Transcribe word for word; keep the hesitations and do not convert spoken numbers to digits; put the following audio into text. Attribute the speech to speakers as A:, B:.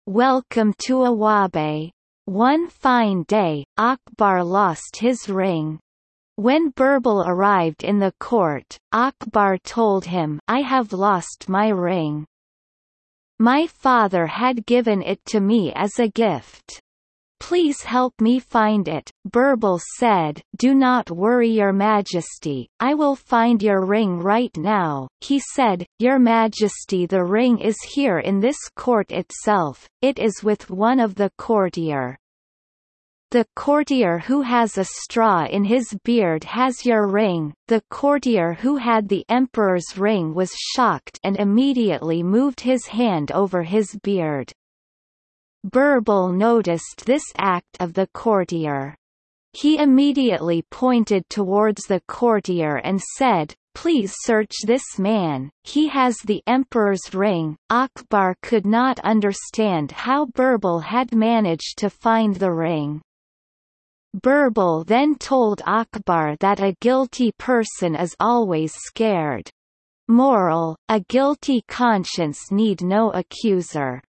A: welcome to Awabe. One fine day, Akbar lost his ring. When Birbal arrived in the court, Akbar told him, I have lost my ring. My father had given it to me as a gift. Please help me find it. Birbal said, Do not worry, Your Majesty, I will find your ring right now. He said, Your Majesty, the ring is here in this court itself, it is with one of the courtier. The courtier who has a straw in his beard has your ring. The courtier who had the emperor's ring was shocked and immediately moved his hand over his beard. Birbal noticed this act of the courtier. He immediately pointed towards the courtier and said, Please search this man, he has the emperor's ring. Akbar could not understand how Birbal had managed to find the ring. Birbal then told Akbar that a guilty person is always scared. Moral: a guilty conscience need no accuser.